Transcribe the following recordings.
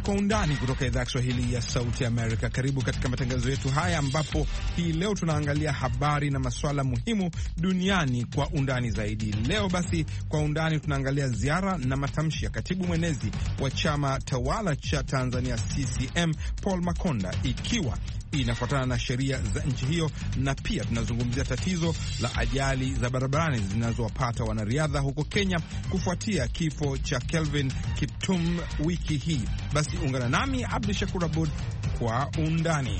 Kwa Undani kutoka idhaa ya Kiswahili ya Sauti Amerika. Karibu katika matangazo yetu haya, ambapo hii leo tunaangalia habari na masuala muhimu duniani kwa undani zaidi. Leo basi, kwa undani tunaangalia ziara na matamshi ya katibu mwenezi wa chama tawala cha Tanzania CCM Paul Makonda, ikiwa inafuatana na sheria za nchi hiyo, na pia tunazungumzia tatizo la ajali za barabarani zinazowapata wanariadha huko Kenya kufuatia kifo cha Kelvin Kiptum wiki hii. Basi ungana nami Abdu Shakur Abud kwa undani.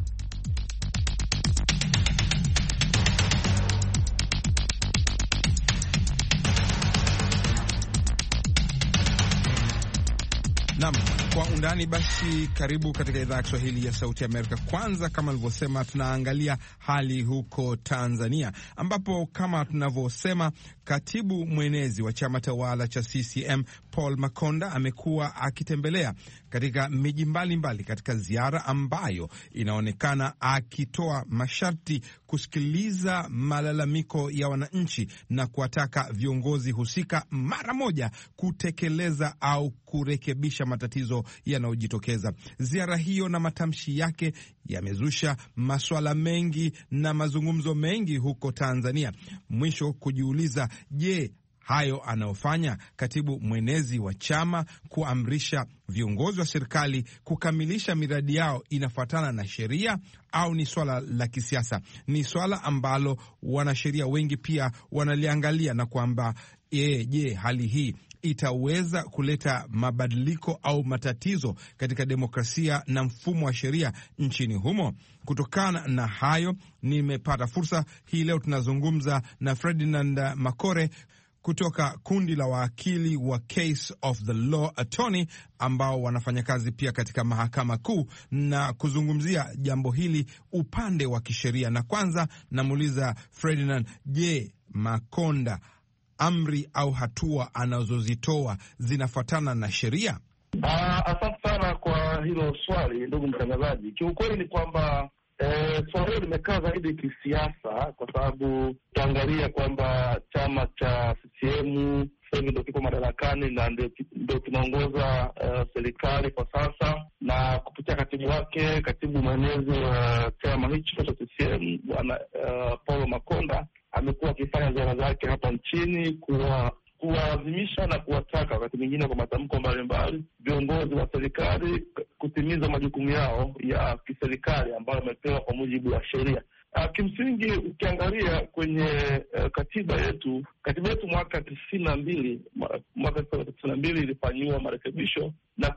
Naam, kwa undani basi, karibu katika idhaa ya Kiswahili ya Sauti Amerika. Kwanza, kama nilivyosema, tunaangalia hali huko Tanzania, ambapo kama tunavyosema, katibu mwenezi wa chama tawala cha CCM Paul Makonda amekuwa akitembelea katika miji mbalimbali katika ziara ambayo inaonekana akitoa masharti kusikiliza malalamiko ya wananchi na kuwataka viongozi husika mara moja kutekeleza au kurekebisha matatizo yanayojitokeza. Ziara hiyo na matamshi yake yamezusha masuala mengi na mazungumzo mengi huko Tanzania. Mwisho kujiuliza, je, hayo anayofanya katibu mwenezi wa chama kuamrisha viongozi wa serikali kukamilisha miradi yao inafuatana na sheria au ni swala la kisiasa? Ni swala ambalo wanasheria wengi pia wanaliangalia na kwamba je, hali hii itaweza kuleta mabadiliko au matatizo katika demokrasia na mfumo wa sheria nchini humo? Kutokana na hayo, nimepata fursa hii leo tunazungumza na Ferdinand Makore kutoka kundi la wakili wa Case of the Law Attorney ambao wanafanya kazi pia katika mahakama kuu, na kuzungumzia jambo hili upande wa kisheria. Na kwanza namuuliza Ferdinand, je, Makonda amri au hatua anazozitoa zinafuatana na sheria? Asante sana kwa hilo swali, ndugu mtangazaji. Kiukweli ni kwamba swala hilo limekaa zaidi kisiasa, kwa sababu tutaangalia kwamba chama cha CCM sasa hivi ndio kiko madarakani na ndio kinaongoza serikali kwa sasa, na kupitia katibu wake, katibu mwenezi wa chama hicho cha CCM bwana Paul Makonda amekuwa akifanya ziara zake hapa nchini kuwaadhimisha na kuwataka wakati mwingine kwa matamko mbalimbali viongozi wa serikali kutimiza majukumu yao ya kiserikali ambayo wamepewa kwa mujibu wa sheria. Kimsingi ukiangalia kwenye katiba yetu mwaka 92 ilifanyiwa marekebisho na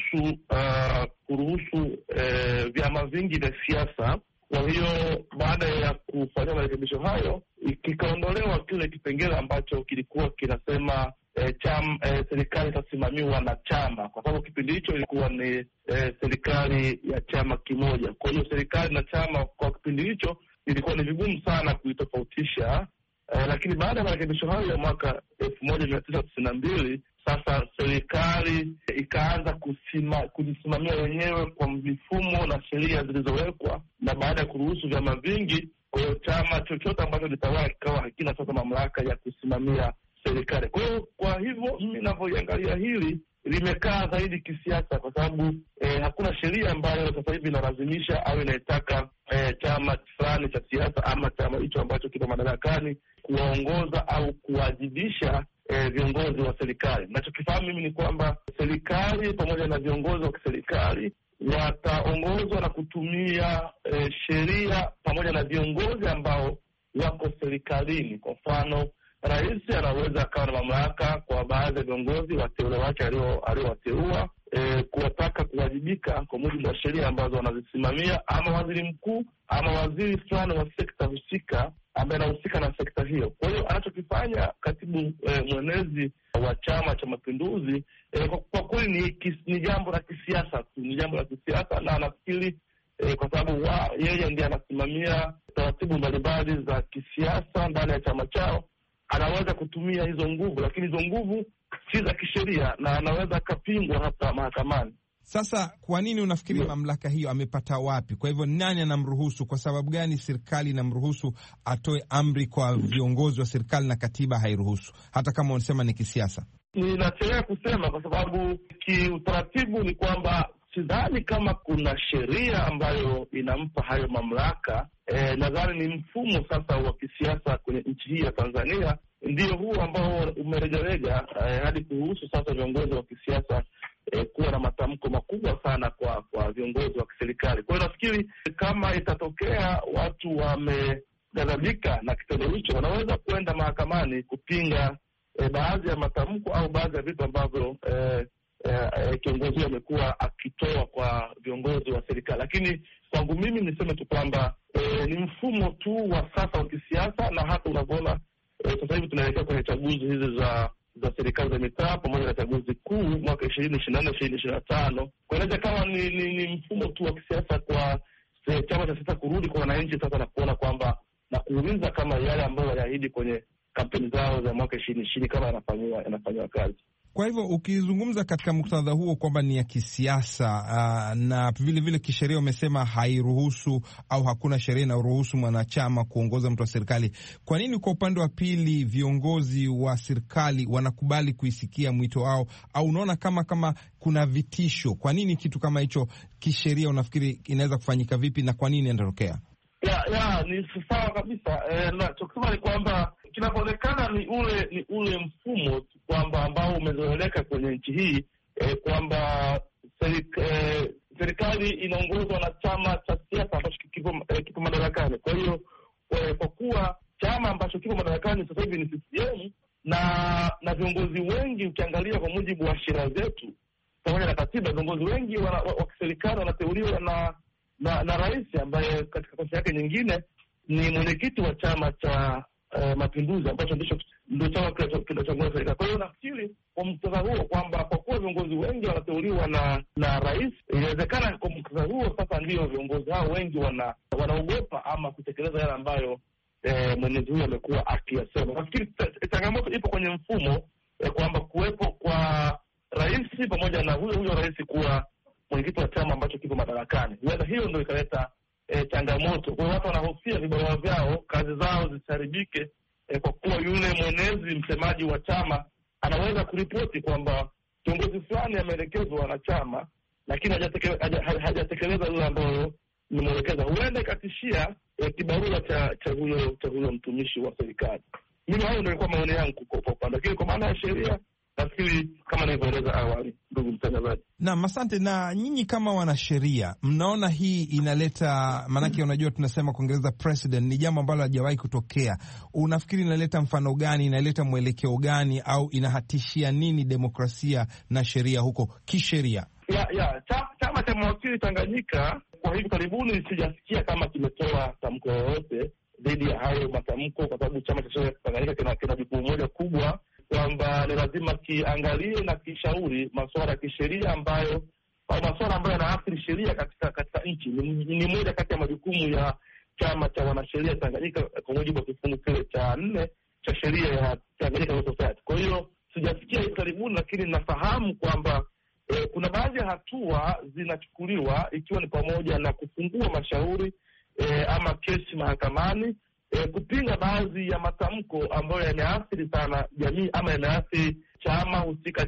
kuruhusu vyama vingi vya siasa. Kwa hiyo baada ya kufanya marekebisho hayo, kikaondolewa kile kipengele ambacho kilikuwa kinasema serikali itasimamiwa na chama, kwa sababu kipindi hicho ilikuwa ni serikali ya chama kimoja. Kwa hiyo serikali na chama kwa kipindi hicho ilikuwa ni vigumu sana kuitofautisha, lakini baada ya marekebisho hayo ya mwaka 1992 sasa serikali ikaanza kujisimamia wenyewe kwa mifumo na sheria zilizowekwa, na baada ya kuruhusu vyama vingi, kwa hiyo chama chochote ambacho litawala kikawa hakina sasa mamlaka ya kusimamia serikali. Kwa hivyo mimi ninavyoiangalia hili limekaa zaidi kisiasa, kwa sababu hakuna sheria ambayo sasa hivi inalazimisha au inaitaka chama fulani cha siasa ama chama hicho ambacho kipo madarakani kuwaongoza au kuwajibisha viongozi wa serikali. Ninachokifahamu mimi ni kwamba serikali pamoja na viongozi wa kiserikali wataongozwa na kutumia sheria pamoja na viongozi ambao wako serikalini. Kwa mfano, rais anaweza akawa na mamlaka kwa baadhi ya viongozi wateule wake aliowateua kuwataka kuwajibika kwa mujibu wa sheria ambazo wanazisimamia, ama waziri mkuu ama waziri fulani wa sekta husika ambaye anahusika na sekta hiyo. Kwa hiyo anachokifanya katibu mwenezi wa Chama cha Mapinduzi kwa kweli ni jambo la kisiasa tu, ni jambo la kisiasa, na nafikiri kwa sababu yeye ndiye anasimamia taratibu mbalimbali za kisiasa ndani ya chama chao, anaweza kutumia hizo nguvu, lakini hizo nguvu si za kisheria na anaweza akapingwa hata mahakamani. Sasa kwa nini unafikiri mamlaka hiyo amepata wapi? Kwa hivyo nani anamruhusu? Kwa sababu gani serikali inamruhusu atoe amri kwa viongozi wa serikali na katiba hairuhusu, hata kama unasema ni kisiasa? ninachelewa kusema kwa sababu kiutaratibu ni kwamba sidhani kama kuna sheria ambayo inampa hayo mamlaka. Nadhani ni mfumo sasa wa kisiasa kwenye nchi hii ya Tanzania ndio huu ambao umeregarega hadi kuruhusu sasa viongozi wa kisiasa kuwa na matamko makubwa sana kwa viongozi wa kiserikali. Kwa hiyo nafikiri kama itatokea watu wameghadhabika na kitendo hicho, wanaweza kwenda mahakamani kupinga baadhi ya matamko au baadhi ya vitu ambavyo kiongozi amekuwa akitoa kwa viongozi wa serikali. Lakini kwangu mimi niseme tu kwamba ni mfumo tu wa sasa wa kisiasa, na hata unavyoona sasa hivi tunaelekea kwenye chaguzi hizi za serikali za mitaa pamoja na chaguzi kuu mwaka 2024 2025. Kwa hiyo kama ni mfumo tu wa kisiasa kwa chama cha siasa kurudi kwa wananchi sasa na kuona kwamba na kuuliza kama yale ambayo waliahidi kwenye kampeni zao za mwaka 2020 kama yanafanywa kazi. Kwa hivyo ukizungumza katika muktadha huo kwamba ni ya kisiasa na vile vile kisheria umesema hairuhusu au hakuna sheria inayoruhusu mwanachama kuongoza mtu wa serikali, kwa nini kwa upande wa pili viongozi wa serikali wanakubali kuisikia mwito wao? Au unaona kama kuna vitisho? Kwa nini kitu kama hicho kisheria unafikiri inaweza kufanyika vipi na kwa nini inatokea? Ni sawa kabisa. Nachosema ni kwamba kinapoonekana ni ule mfumo kwamba ambao umezoeleka kwenye nchi hii kwamba serikali inaongozwa na chama cha siasa ambacho kipo madarakani. Kwa hiyo kwa kuwa chama ambacho kipo madarakani sasa hivi ni CCM na viongozi wengi, ukiangalia kwa mujibu wa sheria zetu pamoja na katiba, viongozi wengi wa kiserikali wanateuliwa na rais ambaye katika nafasi yake nyingine ni mwenyekiti wa chama cha Mapinduzi ambacho ndio chama kinachoongoza serikali. Kwa hiyo nafikiri kwa muktadha huo kwamba kwa kuwa viongozi wengi wanateuliwa na rais, inawezekana kwa muktadha huo sasa ndio viongozi hao wengi wanaogopa ama kutekeleza yale ambayo mwenyezi huyo amekuwa akiyasema. Nafikiri changamoto ipo kwenye mfumo kwamba kuwepo kwa rais pamoja na huyo rais kuwa mwenyekiti wa chama ambacho kipo madarakani, huenda hiyo ndio ikaleta changamoto. Kwa hiyo watu wanahofia vibarua vyao, kazi zao zisiharibike, kwa kuwa yule mwenezi, msemaji wa chama anaweza kuripoti kwamba kiongozi fulani ameelekezwa na chama lakini hajatekeleza lile ambayo nimwelekeza. Huenda ikatishia kibarua cha huyo mtumishi wa serikali. Mimi hayo ndio ilikuwa maoni yangu kwa upande, lakini kwa maana ya sheria nafikiri kama nilivyoeleza awali, ndugu mtangazaji. Naam, asante. Na nyinyi kama wanasheria mnaona hii inaleta, maanake unajua tunasema kwa Kiingereza precedent, ni jambo ambalo hajawahi kutokea. Unafikiri inaleta mfano gani, inaleta mwelekeo gani, au inahatishia nini demokrasia na sheria huko kisheria? Chama cha mawakili Tanganyika kwa hivi karibuni sijasikia kama kimetoa tamko lolote dhidi ya hayo matamko, kwa sababu chama cha sheria Tanganyika kina jukumu moja kubwa kwamba ni lazima kiangalie na kishauri masuala ya kisheria au masuala ambayo yanaathiri sheria katika nchi. Ni moja kati ya majukumu ya chama cha wanasheria Tanganyika kwa mujibu wa kifungu kile cha 4 cha sheria ya Tanganyika Law Society. Kwa hiyo sijasikia hivi karibuni, lakini nafahamu kwamba kuna baadhi ya hatua zinachukuliwa, ikiwa ni pamoja na kufungua mashauri ama kesi mahakamani kupinga baadhi ya matamko ambayo yameathiri sana jamii ama yameathiri chama husika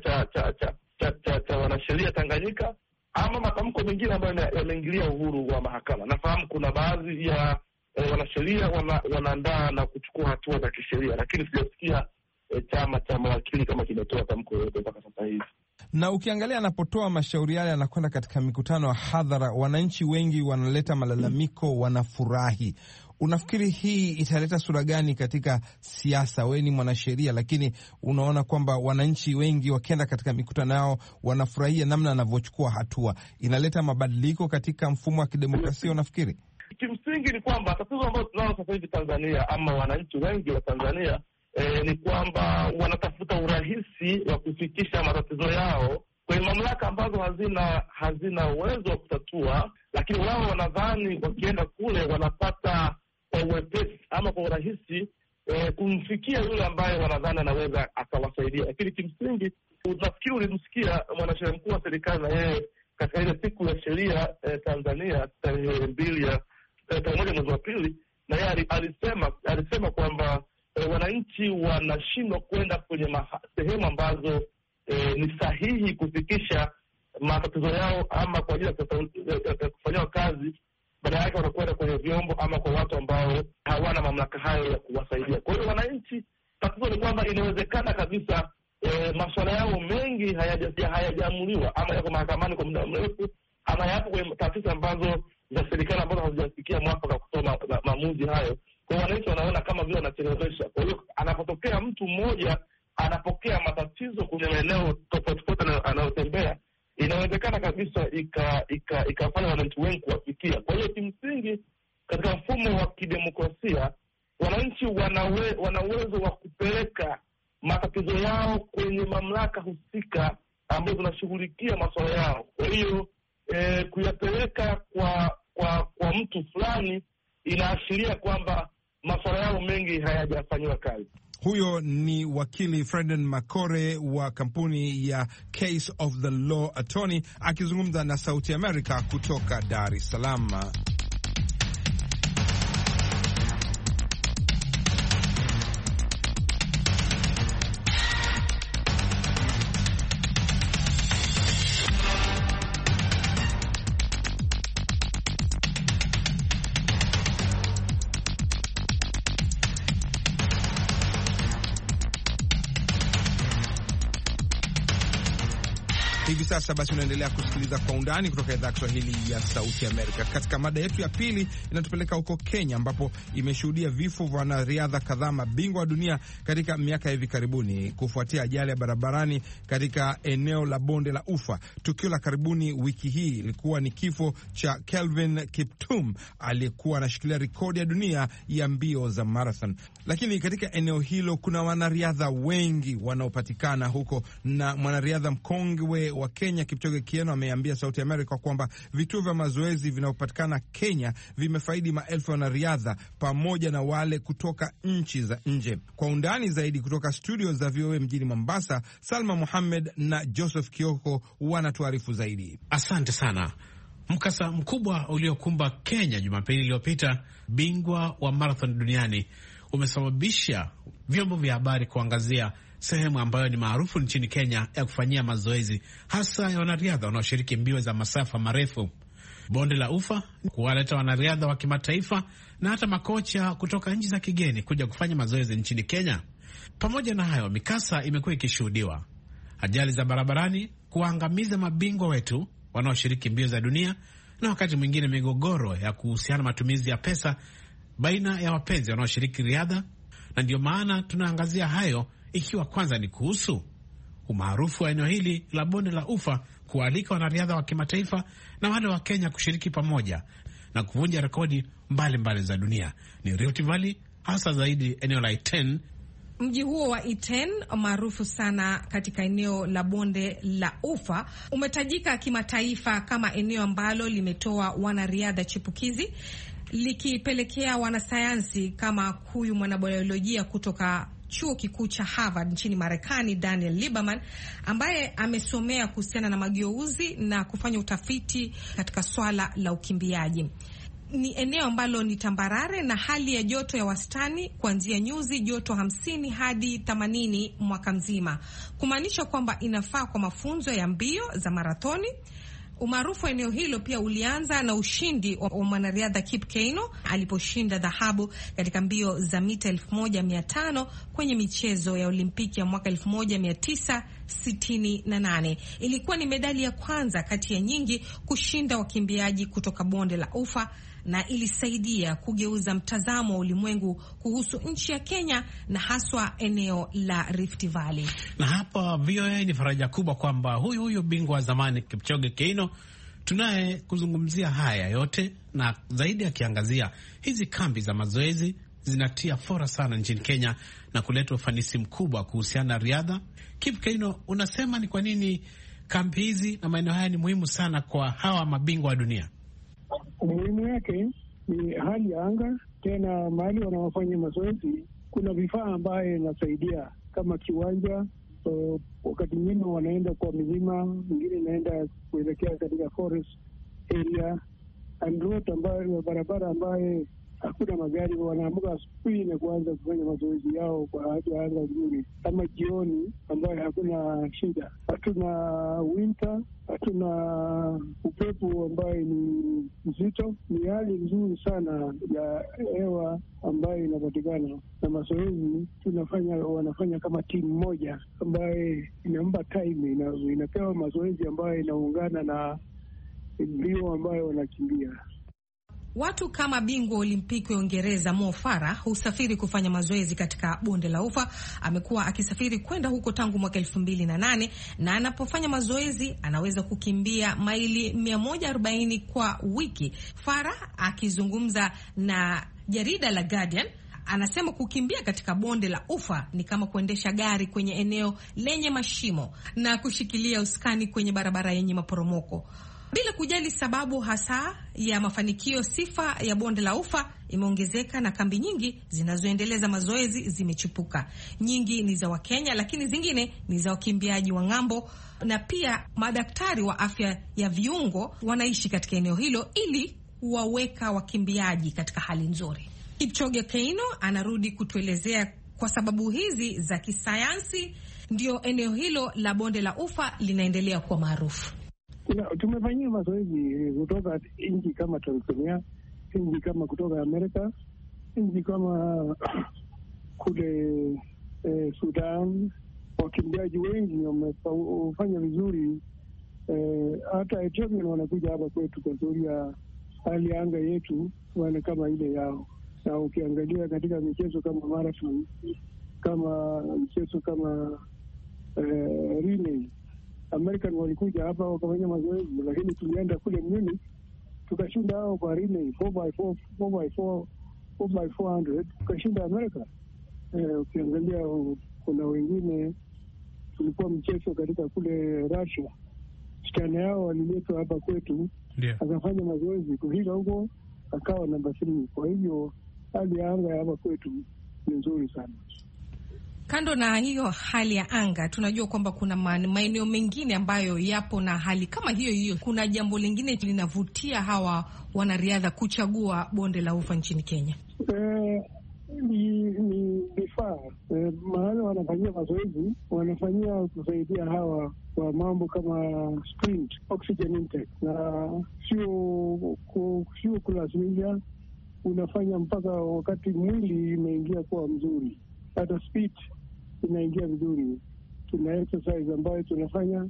cha wanasheria Tanganyika, ama matamko mengine ambayo yameingilia uhuru wa mahakama. Nafahamu kuna baadhi ya wanasheria wanaandaa na kuchukua hatua za kisheria, lakini sijasikia chama cha mawakili kama kimetoa tamko yoyote mpaka sasa hivi. Na ukiangalia anapotoa mashauri yale, anakwenda katika mikutano ya hadhara, wananchi wengi wanaleta malalamiko, wanafurahi. Unafikiri hii italeta sura gani katika siasa? Wewe ni mwanasheria, lakini unaona kwamba wananchi wengi wakienda katika mikutano yao wanafurahia namna anavyochukua hatua. Inaleta mabadiliko katika mfumo wa kidemokrasia, unafikiri? Kimsingi ni kwamba tatizo ambalo tunalo sasa hivi Tanzania, ama wananchi wengi wa Tanzania ni kwamba wanatafuta urahisi wa kufikisha matatizo yao kwenye mamlaka ambazo hazina uwezo wa kutatua, lakini wao wanadhani wakienda kule wanapata kwa uwepesi ama kwa urahisi kumfikia yule ambaye wanadhani anaweza akawasaidia. Lakini kimsingi, nafikiri ulimsikia mwanasheria mkuu wa serikali na yeye katika ile siku ya sheria Tanzania tarehe 2 mwezi wa pili, na yeye alisema kwamba wananchi wanashindwa kwenda kwenye sehemu ambazo ni sahihi kufikisha matatizo yao ama kwa ajili ya kufanyiwa kazi, badala yake wanakwenda kwenye vyombo ama kwa watu ambao hawana mamlaka hayo ya kuwasaidia. Kwa hiyo wananchi, tatizo ni kwamba inawezekana kabisa masuala yao mengi hayajaamuliwa ama yako mahakamani kwa muda mrefu, ama yapo kwenye taasisi ambazo za serikali ambazo hazijafikia mwafaka kutoa maamuzi hayo. Kwa hiyo wananchi wanaona kama vile wanachelewesha. Kwa hiyo anapotokea mtu mmoja anapokea matatizo kwenye maeneo tofauti tofauti anayotembea, inawezekana kabisa ikafanya wananchi wengi kuwafikia. Kwa hiyo kimsingi, katika mfumo wa kidemokrasia, wananchi wana uwezo wa kupeleka matatizo yao kwenye mamlaka husika ambazo zinashughulikia masuala yao. Kwa hiyo kuyapeleka kwa mtu fulani inaashiria kwamba masuala yao mengi hayajafanyiwa kazi. Huyo ni wakili Freden Makore wa kampuni ya Case of the Law Attorney akizungumza na Sauti America kutoka Dar es Salaam. Hivi sasa basi unaendelea kusikiliza Kwa Undani kutoka idhaa ya Kiswahili ya Sauti Amerika. Katika mada yetu ya pili inatupeleka huko Kenya, ambapo imeshuhudia vifo vya wanariadha kadhaa mabingwa wa dunia katika miaka ya hivi karibuni kufuatia ajali ya barabarani katika eneo la Bonde la Ufa. Tukio la karibuni wiki hii ilikuwa ni kifo cha Kelvin Kiptum aliyekuwa anashikilia rekodi ya dunia ya mbio za marathon. Lakini katika eneo hilo kuna wanariadha wengi wanaopatikana huko, na mwanariadha mkongwe wa Kenya Kipchoge Keino ameambia Sauti America kwamba vituo vya mazoezi vinavyopatikana Kenya vimefaidi maelfu ya wanariadha pamoja na wale kutoka nchi za nje. Kwa undani zaidi kutoka studio za VOA mjini Mombasa, Salma Mohamed na Joseph Kioko wanatuarifu zaidi. Asante sana. Mkasa mkubwa uliokumba Kenya Jumapili iliyopita, bingwa wa marathon duniani, umesababisha vyombo vya habari kuangazia sehemu ambayo ni maarufu nchini Kenya ya kufanyia mazoezi, hasa ya wanariadha wanaoshiriki mbio za masafa marefu. Bonde la Ufa kuwaleta wanariadha wa kimataifa na hata makocha kutoka nchi za kigeni kuja kufanya mazoezi nchini Kenya. Pamoja na hayo, mikasa imekuwa ikishuhudiwa, ajali za barabarani kuangamiza mabingwa wetu wanaoshiriki mbio za dunia, na wakati mwingine migogoro ya kuhusiana matumizi ya pesa baina ya wapenzi wanaoshiriki riadha. Na ndio maana tunaangazia hayo, ikiwa kwanza ni kuhusu umaarufu wa eneo hili la Bonde la Ufa kualika wanariadha wa kimataifa na wale wa Kenya kushiriki pamoja na kuvunja rekodi mbalimbali za dunia. Ni Rift Valley, hasa zaidi eneo la Iten. Mji huo wa Iten maarufu sana katika eneo la Bonde la Ufa umetajika kimataifa kama eneo ambalo limetoa wanariadha chipukizi, likipelekea wanasayansi kama huyu mwanabiolojia kutoka chuo kikuu cha Harvard nchini Marekani, Daniel Lieberman, ambaye amesomea kuhusiana na mageuzi na kufanya utafiti katika swala la ukimbiaji. Ni eneo ambalo ni tambarare na hali ya joto ya wastani kuanzia nyuzi joto 50 hadi 80 mwaka mzima, kumaanisha kwamba inafaa kwa mafunzo ya mbio za marathoni. Umaarufu wa eneo hilo pia ulianza na ushindi wa mwanariadha Kip Keino aliposhinda dhahabu katika mbio za mita 1500 kwenye michezo ya Olimpiki ya mwaka 1968. Ilikuwa ni medali ya kwanza kati ya nyingi kushinda wakimbiaji kutoka Bonde la Ufa, na ilisaidia kugeuza mtazamo wa ulimwengu kuhusu nchi ya Kenya na haswa eneo la Rift Valley. Na hapa VOA ni faraja kubwa kwamba huyu bingwa wa zamani Kipchoge Keino tunaye kuzungumzia haya yote na zaidi, akiangazia hizi kambi za mazoezi zinatia fora sana nchini Kenya na kuleta ufanisi mkubwa kuhusiana na riadha. Kip Keino, unasema ni kwa nini kambi hizi na maeneo haya ni muhimu sana kwa hawa mabingwa wa dunia? Umuhimu yake ni hali ya anga, tena mahali wanaofanya mazoezi kuna vifaa ambayo inasaidia kama kiwanja. So, wakati mwingine wanaenda kwa milima, mwingine inaenda kuelekea katika forest area and road ambayo barabara ambayo hakuna magari, wanaamka asubuhi na kuanza kufanya mazoezi yao kwa hali ya anga nzuri, kama jioni ambayo hakuna shida. Hatuna winter, hatuna upepo ambayo ni mzito. Ni hali nzuri sana ya hewa ambayo inapatikana, na mazoezi wanafanya kama timu moja ambaye inampa time, inapewa mazoezi ambayo inaungana na mbio ambayo wanakimbia. Watu kama bingwa wa Olimpiki wa Uingereza Mo Farah husafiri kufanya mazoezi katika bonde la Ufa. Amekuwa akisafiri kwenda huko tangu mwaka 2008 na anapofanya mazoezi anaweza kukimbia maili 140 kwa wiki. Farah akizungumza na jarida la Guardian anasema kukimbia katika bonde la Ufa ni kama kuendesha gari kwenye eneo lenye mashimo na kushikilia usukani kwenye barabara yenye maporomoko. Bila kujali sababu hasa ya mafanikio, sifa ya bonde la Ufa imeongezeka na kambi nyingi zinazoendeleza mazoezi zimechipuka. Nyingi ni za Wakenya, lakini zingine ni za wakimbiaji wa ng'ambo, na pia madaktari wa afya ya viungo wanaishi katika eneo hilo ili kuwaweka wakimbiaji katika hali nzuri. Kipchoge Keino anarudi kutuelezea kwa sababu hizi za kisayansi ndio eneo hilo la bonde la Ufa linaendelea kuwa maarufu. Tumefanyia mazoezi kutoka nchi kama Tanzania, nchi kama kutoka Amerika, nchi kama kule Sudan. Wakimbiaji wengi wamefanya vizuri. Hata Ethiopia wanakuja hapa kwetu kwa sababu ya hali anga yetu wana kama ile yao. Na ukiangalia katika michezo kama marathon, kama mchezo kama relay, American walikuja hapa wakafanya mazoezi, lakini tulienda kule Munich tukashinda hao kwa relay 4x400 tukashinda Amerika. Ukiangalia kuna wengine tulikuwa mchezo katika kule Russia, msichana yao waliletwa hapa kwetu, akafanya mazoezi kufika huko akawa namba 3. Kwa hivyo hali ya anga hapa kwetu ni nzuri sana. Kando na hiyo hali ya anga, tunajua kwamba kuna maeneo mengine ambayo yapo na hali kama hiyo hiyo. Kuna jambo lingine linavutia hawa wanariadha kuchagua bonde la Ufa nchini Kenya. Ni vifaa mahali wanafanyia mazoezi, wanafanyia kusaidia hawa kwa mambo kama sprint, oxygen intake, na sio kulazimisha, unafanya mpaka wakati mwili imeingia kuwa mzuri, hata speed inaingia vizuri. Tuna exercise ambayo tunafanya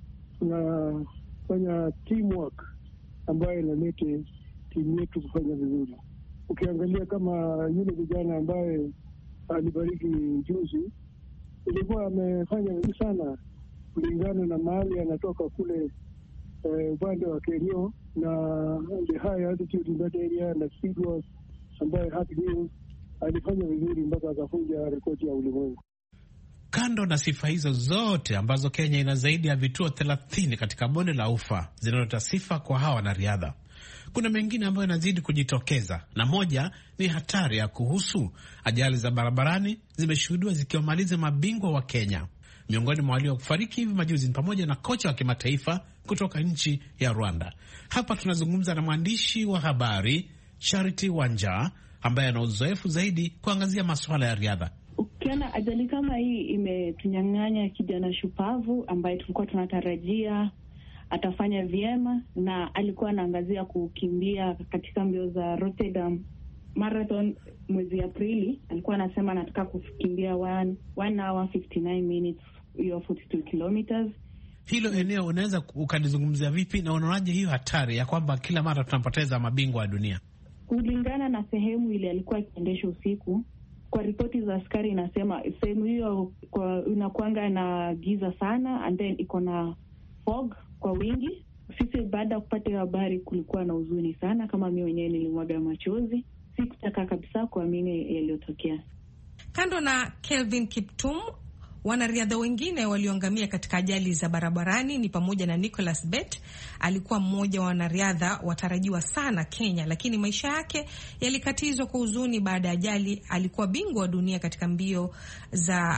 teamwork ambayo inalete timu yetu kufanya vizuri. Ukiangalia kama yule vijana ambaye alibariki juzi, ilikuwa amefanya vizuri sana kulingana na mahali anatoka kule upande wa Kerio na the high altitude in that area na speed was ambaye happy news alifanya vizuri mpaka akafunja rekodi ya ulimwengu. Kando na sifa hizo zote ambazo Kenya ina zaidi ya vituo 30 katika bonde la Ufa zinaleta sifa kwa hawa wanariadha, kuna mengine ambayo yanazidi kujitokeza, na moja ni hatari ya kuhusu ajali za barabarani zimeshuhudiwa zikiwamaliza mabingwa wa Kenya. Miongoni mwa waliofariki hivi majuzi ni pamoja na kocha wa kimataifa kutoka nchi ya Rwanda. Hapa tunazungumza na mwandishi wa habari Charity Wanja ambaye ana uzoefu zaidi kuangazia masuala ya riadha. Ukiona ajali kama hii imetunyang'anya kijana shupavu ambaye tulikuwa tunatarajia atafanya vyema, na alikuwa anaangazia kukimbia katika mbio za Rotterdam Marathon mwezi Aprili. Alikuwa anasema anataka kukimbia 1 hour 59 minutes, hiyo 42 kilometers. Hilo eneo unaweza ukalizungumzia vipi, na unaonaje hiyo hatari ya kwamba kila mara tunapoteza mabingwa wa dunia? Kulingana na sehemu ile alikuwa akiendesha usiku, kwa ripoti za askari inasema sehemu hiyo inakuanga na giza sana, and then iko na fog kwa wingi. Sisi baada ya kupata habari kulikuwa na huzuni sana, kama mimi mwenyewe nilimwaga machozi, sikutaka kabisa kuamini yaliyotokea. Kando na Kelvin Kiptum, wanariadha wengine walioangamia katika ajali za barabarani ni pamoja na Nicholas Bett. Alikuwa mmoja wa wanariadha watarajiwa sana Kenya, lakini maisha yake yalikatizwa kwa huzuni baada ya ajali. Alikuwa bingwa wa dunia katika mbio za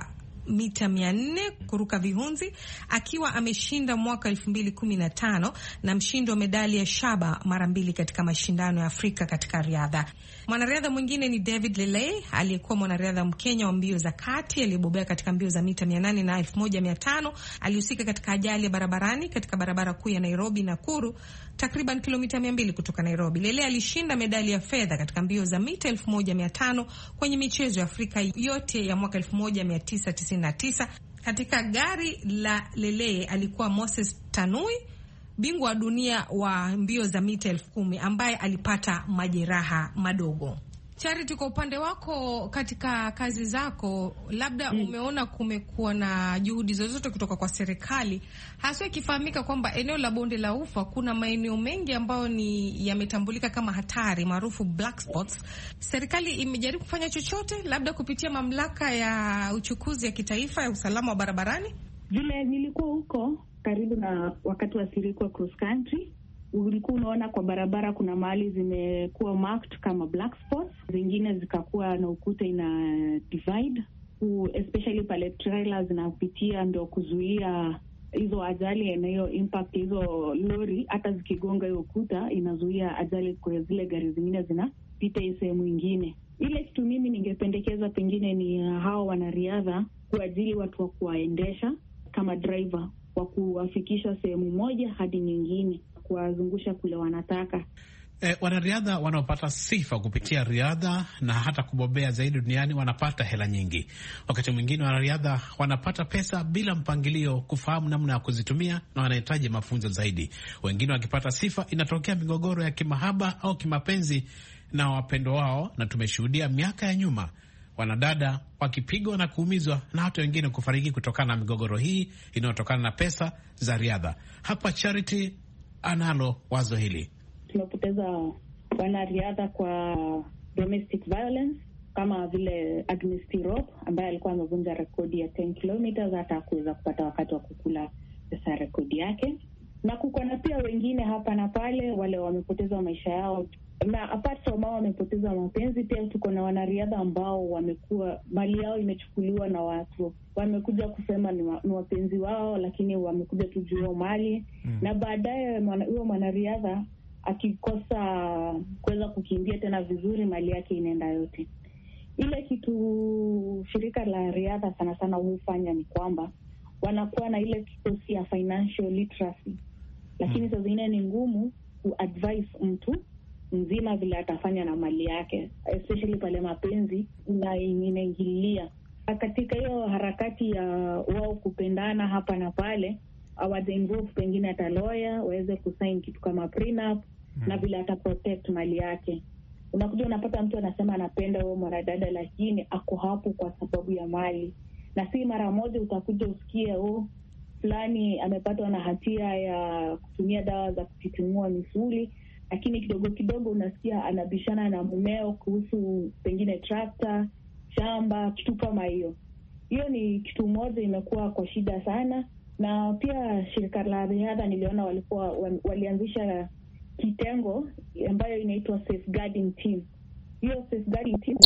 mita 400 kuruka vihunzi, akiwa ameshinda mwaka 2015 na mshindi wa medali ya shaba mara 2 katika mashindano ya Afrika katika riadha. Mwanariadha mwingine ni David Lelei, aliyekuwa mwanariadha Mkenya wa mbio za kati aliyebobea katika mbio za mita 800 na 1500. Alihusika katika ajali ya barabarani katika barabara kuu ya Nairobi Nakuru, takriban kilomita 200 kutoka Nairobi. Lelei alishinda medali ya fedha katika mbio za mita 1500 kwenye michezo ya Afrika yote ya mwaka 1999. Katika gari la Lelei alikuwa Moses Tanui, bingwa wa dunia wa mbio za mita 10,000 ambaye alipata majeraha madogo. Charity, kwa upande wako katika kazi zako, labda umeona kumekuwa na juhudi zozote kutoka kwa serikali, hasa ikifahamika kwamba eneo la bonde la ufa kuna maeneo mengi ambayo ni yametambulika kama hatari maarufu black spots. Serikali imejaribu kufanya chochote labda kupitia mamlaka ya uchukuzi ya kitaifa ya usalama wa barabarani? Vile nilikuwa huko karibu na wakati wa Sirikwa cross country, ulikuwa unaona kwa barabara kuna mahali zimekuwa marked kama black spots, zingine zikakuwa na ukuta ina divide, especially pale trailers zinapitia, ndio kuzuia hizo ajali na hiyo impact hizo lori hata zikigonga hiyo ukuta inazuia ajali kwa zile gari zingine zinapita hii sehemu nyingine. Ile kitu mimi ningependekeza pengine ni hao wanariadha kuajili watu wa kuwaendesha kama driver, wa kuwafikisha sehemu moja hadi nyingine, kuwazungusha kule wanataka. Wanariadha wanaopata sifa kupitia riadha na hata kubobea zaidi duniani wanapata hela nyingi. Wakati mwingine wanariadha wanapata pesa bila mpangilio, kufahamu namna ya kuzitumia, na wanahitaji mafunzo zaidi. Wengine wakipata sifa, inatokea migogoro ya kimahaba au kimapenzi na wapendo wao, na tumeshuhudia miaka ya nyuma wanadada wakipigwa na kuumizwa na hata wengine kufariki kutokana na migogoro hii inayotokana na pesa za riadha. Hapa Charity analo wazo hili. Tumepoteza wanariadha kwa domestic violence, kama vile Agnes Tirop ambaye alikuwa amevunja rekodi ya 10 kilometers hata kuweza kupata wakati wa kukula pesa rekodi yake. Na kuko na pia wengine hapa na pale wale wamepoteza maisha yao, na apart from hao wamepoteza mapenzi, pia tuko na wanariadha ambao wamekuwa mali yao imechukuliwa na watu, wamekuja kusema ni wapenzi wao, lakini wamekuja tujua mali na baadaye huyo mwanariadha akikosa kuweza kukimbia tena vizuri, mali yake inaenda yote. Ile kitu shirika la riadha sana sana hufanya ni kwamba wanakuwa na ile kikosi ya financial literacy, lakini saa zingine ni ngumu kuadvise mtu mzima vile atafanya na mali yake, especially pale mapenzi inaingilia. Katika hiyo harakati ya wao kupendana hapa na pale, awadengo pengine ata lawyer waweze kusign kitu kama prenup na vile ata protect mali yake. Unakuja unapata mtu anasema anapenda huyo mwanadada, lakini ako hapo kwa sababu ya mali, na si mara moja utakuja usikie fulani amepatwa na hatia ya kutumia dawa za kutitimua misuli, lakini kidogo kidogo unasikia anabishana na mumeo kuhusu pengine trakta, shamba, kitu kama hiyo. Hiyo ni kitu moja imekuwa kwa shida sana. Na pia shirika la riadha niliona walianzisha kitengo ambayo inaitwa safeguarding team. Hiyo safeguarding team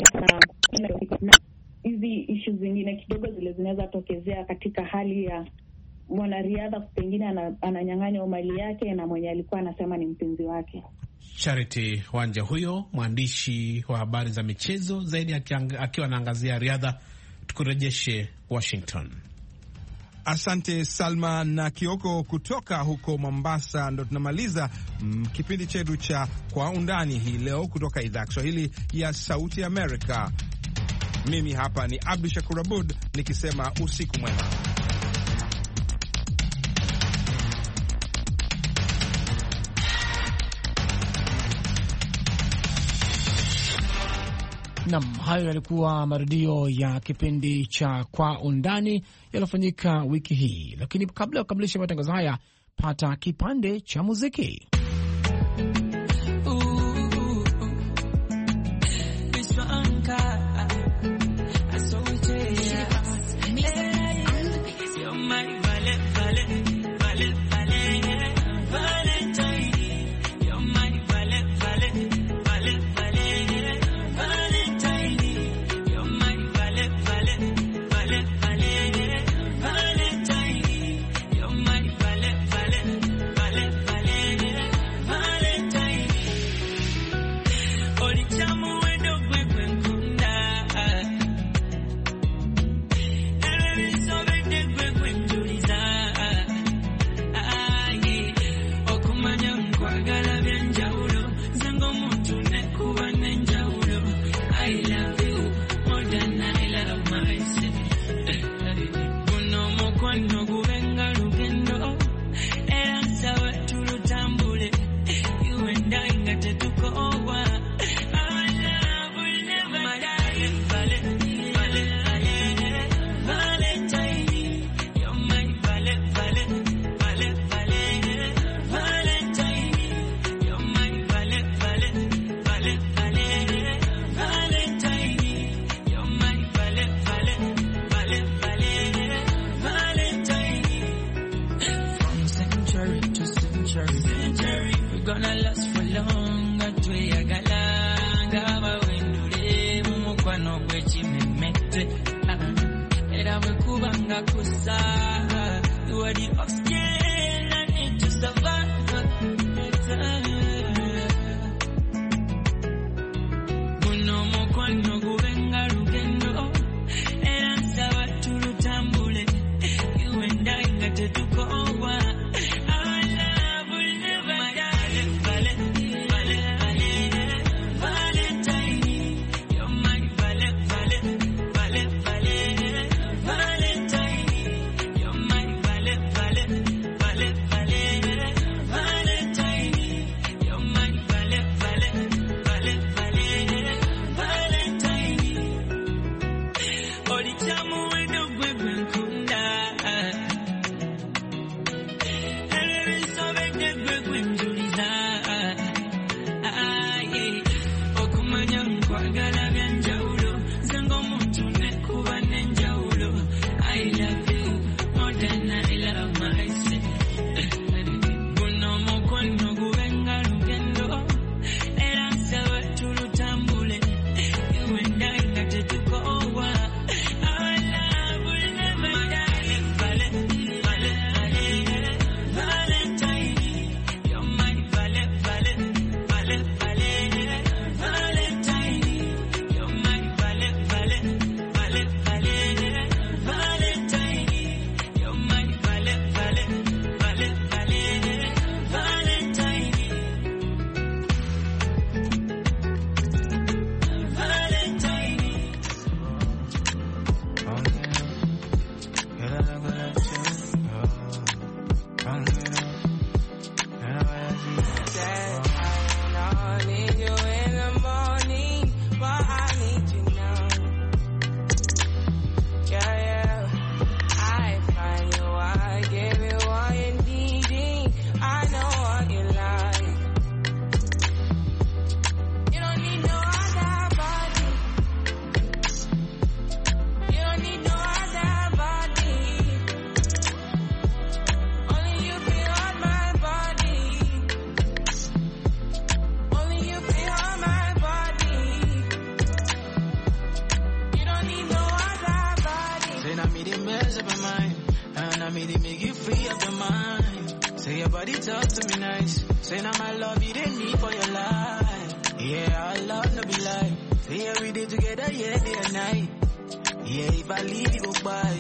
na hizi issues zingine kidogo zile zinaweza tokezea katika hali ya mwanariadha pengine ananyang'anywa mali yake na mwenye alikuwa anasema ni mpenzi wake. Charity Wanja huyo mwandishi wa habari za michezo zaidi akiwa anaangazia riadha. Tukurejeshe Washington. Asante Salma na Kioko kutoka huko Mombasa. Ndo tunamaliza kipindi chetu cha Kwa Undani hii leo kutoka idhaa ya Kiswahili ya Sauti Amerika. Mimi hapa ni Abdu Shakur Abud nikisema usiku mwema. Nam, hayo yalikuwa marudio ya kipindi cha Kwa Undani yaliyofanyika wiki hii, lakini kabla ya kukamilisha matangazo haya, pata kipande cha muziki. along tweyagalanga bawendule mu mukwano gw'ekimemete era bwe kubanga kusa you are the oxygen I need to survive. Muno mukwano gubenga lugendo era nsaba tulutambule you and I nga tetukowa. Every day together, yeah, day and night. Yeah, if I leave you, go by.